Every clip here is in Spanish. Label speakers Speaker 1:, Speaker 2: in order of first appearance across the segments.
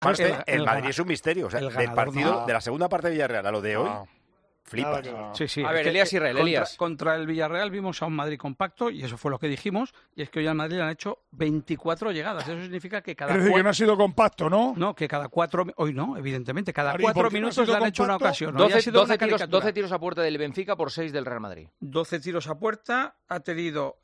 Speaker 1: El Madrid es un misterio. O sea, del partido, de la segunda parte de Villarreal a lo de hoy, flipas.
Speaker 2: Sí.
Speaker 3: A ver, Elías Israel, Elías.
Speaker 2: Contra el Villarreal vimos a un Madrid compacto y eso fue lo que dijimos. Y es que hoy al Madrid le han hecho 24 llegadas. Eso significa que cada...
Speaker 4: Es decir, que no ha sido compacto, ¿no?
Speaker 2: No, que cada 4... Hoy no, evidentemente. Cada 4 minutos le han hecho una ocasión.
Speaker 3: 12 tiros a puerta del Benfica por 6 del Real Madrid.
Speaker 2: 12 tiros a puerta. Ha tenido...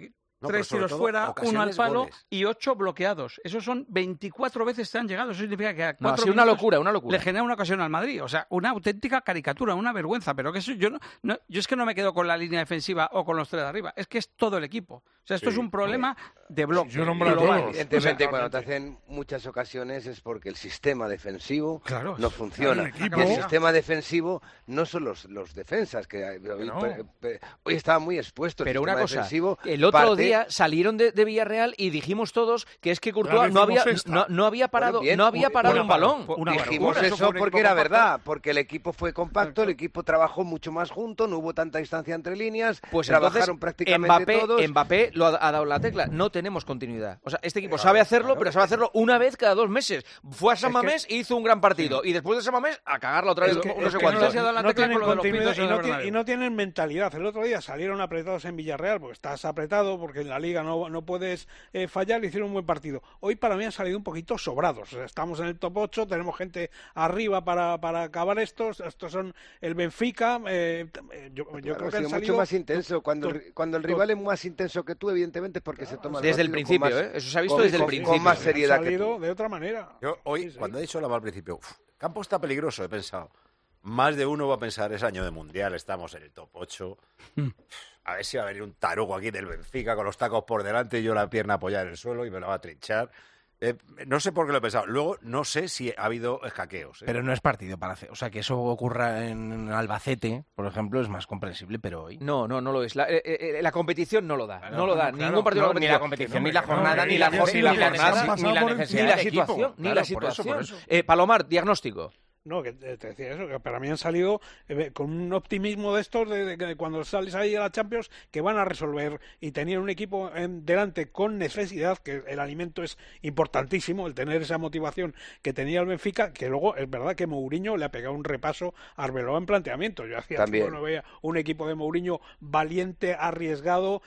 Speaker 2: 3 tiros
Speaker 1: todo,
Speaker 2: fuera, 1 al palo
Speaker 1: goles.
Speaker 2: y 8 bloqueados. Esos son 24 veces que han llegado. Eso significa que a 4
Speaker 3: una locura.
Speaker 2: le genera una ocasión al Madrid. O sea, una auténtica caricatura, una vergüenza. Pero que eso, yo es que no me quedo con la línea defensiva o con los 3 de arriba. Es que es todo el equipo. O sea, esto es un problema de bloque.
Speaker 4: Yo nombro a todos.
Speaker 5: Evidentemente, cuando te hacen muchas ocasiones es porque el sistema defensivo no funciona.
Speaker 4: Claro,
Speaker 5: el sistema defensivo no son los defensas, que hoy estaba muy expuesto.
Speaker 3: Pero una cosa,
Speaker 5: defensivo,
Speaker 3: el otro día salieron de Villarreal y dijimos todos que es que Courtois no había parado un balón.
Speaker 5: Dijimos eso porque era verdad, porque el equipo fue compacto, el equipo trabajó mucho más junto, no hubo tanta distancia entre líneas,
Speaker 3: pues
Speaker 5: trabajaron prácticamente todos.
Speaker 3: Mbappé lo ha dado la tecla, no tenemos continuidad. O sea, este equipo sabe hacerlo, pero sabe hacerlo una vez cada 2 meses. Fue a San Mamés y hizo un gran partido, y después de San Mamés a cagarla otra vez, no sé cuánto.
Speaker 4: No tienen continuidad y no tienen mentalidad. El otro día salieron apretados en Villarreal, porque estás apretado, porque en la Liga no puedes fallar, hicieron un buen partido. Hoy para mí han salido un poquito sobrados. O sea, estamos en el top 8, tenemos gente arriba para acabar estos son el Benfica. Yo creo que han salido
Speaker 5: mucho más intenso. Cuando el rival es más intenso que tú, evidentemente es porque se toma
Speaker 3: desde el principio, eso se ha visto desde el principio.
Speaker 5: Con más seriedad
Speaker 4: que tú. De otra manera.
Speaker 1: Yo hoy, cuando he dicho la al principio, campo está peligroso, he pensado. Más de uno va a pensar, es año de Mundial, estamos en el top 8. A ver si va a venir un tarugo aquí del Benfica con los tacos por delante y yo la pierna apoyada en el suelo y me la va a trinchar. No sé por qué lo he pensado. Luego, no sé si ha habido hackeos.
Speaker 6: Pero no es partido para hacer. O sea, que eso ocurra en Albacete, por ejemplo, es más comprensible, pero hoy...
Speaker 3: No lo es. La competición no lo da. No lo da. Ningún partido
Speaker 6: ni la competición, ni la jornada, ni la
Speaker 3: situación. Palomar, diagnóstico.
Speaker 4: No, que te decía eso, que para mí han salido con un optimismo de estos, de cuando sales ahí a la Champions, que van a resolver, y tenían un equipo delante con necesidad, que el alimento es importantísimo, el tener esa motivación que tenía el Benfica, que luego es verdad que Mourinho le ha pegado un repaso a Arbeloa en planteamiento. Yo hacía tiempo no veía un equipo de Mourinho valiente, arriesgado,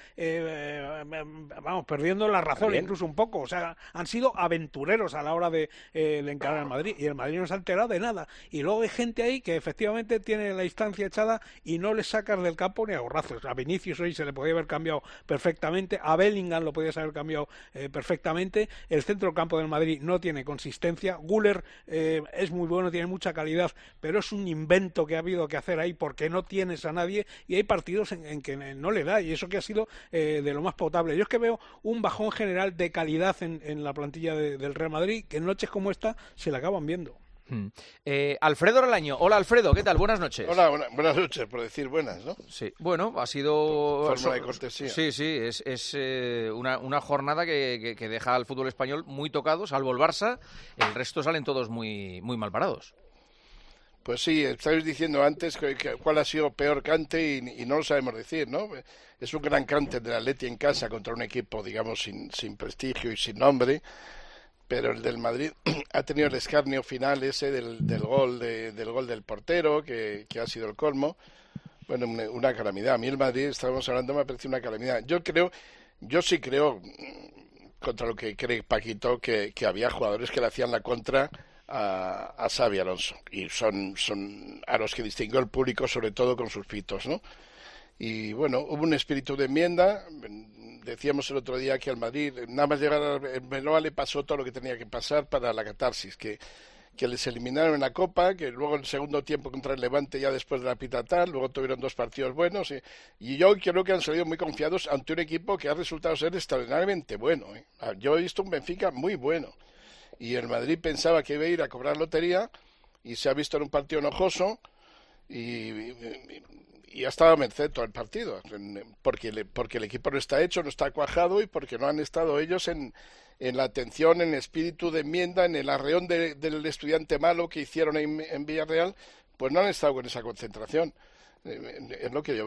Speaker 4: perdiendo la razón incluso un poco. O sea, han sido aventureros a la hora de encarar al Madrid, y el Madrid no se ha enterado de nada. Y luego hay gente ahí que efectivamente tiene la distancia echada y no le sacas del campo ni a gorrazos. A Vinicius hoy se le podía haber cambiado perfectamente, a Bellingham lo podías haber cambiado perfectamente. El centro del campo del Madrid no tiene consistencia. Güler es muy bueno, tiene mucha calidad, pero es un invento que ha habido que hacer ahí porque no tienes a nadie, y hay partidos en que no le da, y eso que ha sido de lo más potable. Yo es que veo un bajón general de calidad en la plantilla del Real Madrid, que en noches como esta se la acaban viendo.
Speaker 3: Alfredo Relaño. Hola, Alfredo, ¿qué tal? Buenas noches.
Speaker 7: Hola, buenas noches, por decir buenas, ¿no?
Speaker 3: Sí, bueno, ha sido...
Speaker 7: Forma de cortesía.
Speaker 3: Sí, es una jornada que deja al fútbol español muy tocado, salvo el Barça. El resto salen todos muy mal parados.
Speaker 7: Pues sí, estabais diciendo antes cuál ha sido peor cante y no lo sabemos decir, ¿no? Es un gran cante del Atleti en casa contra un equipo, digamos, sin prestigio y sin nombre. Pero el del Madrid ha tenido el escarnio final ese del gol del portero, que ha sido el colmo. Bueno, una calamidad. A mí el Madrid, estábamos hablando, me ha parecido una calamidad. Yo sí creo, contra lo que cree Paquito, que había jugadores que le hacían la contra a Xabi Alonso. Y son a los que distinguió el público, sobre todo con sus pitos, ¿no? Y bueno, hubo un espíritu de enmienda. Decíamos el otro día que al Madrid, nada más llegar a Arbeloa, le pasó todo lo que tenía que pasar para la catarsis, que les eliminaron en la Copa, que luego el segundo tiempo contra el Levante ya después de la pita tal, luego tuvieron 2 partidos buenos, y yo creo que han salido muy confiados ante un equipo que ha resultado ser extraordinariamente bueno. Yo he visto un Benfica muy bueno, y el Madrid pensaba que iba a ir a cobrar lotería, y se ha visto en un partido enojoso, y ha estado a merced todo el partido, porque el equipo no está hecho, no está cuajado, y porque no han estado ellos en la atención, en el espíritu de enmienda, en el arreón del estudiante malo que hicieron en Villarreal, pues no han estado con esa concentración. Es lo que yo veo.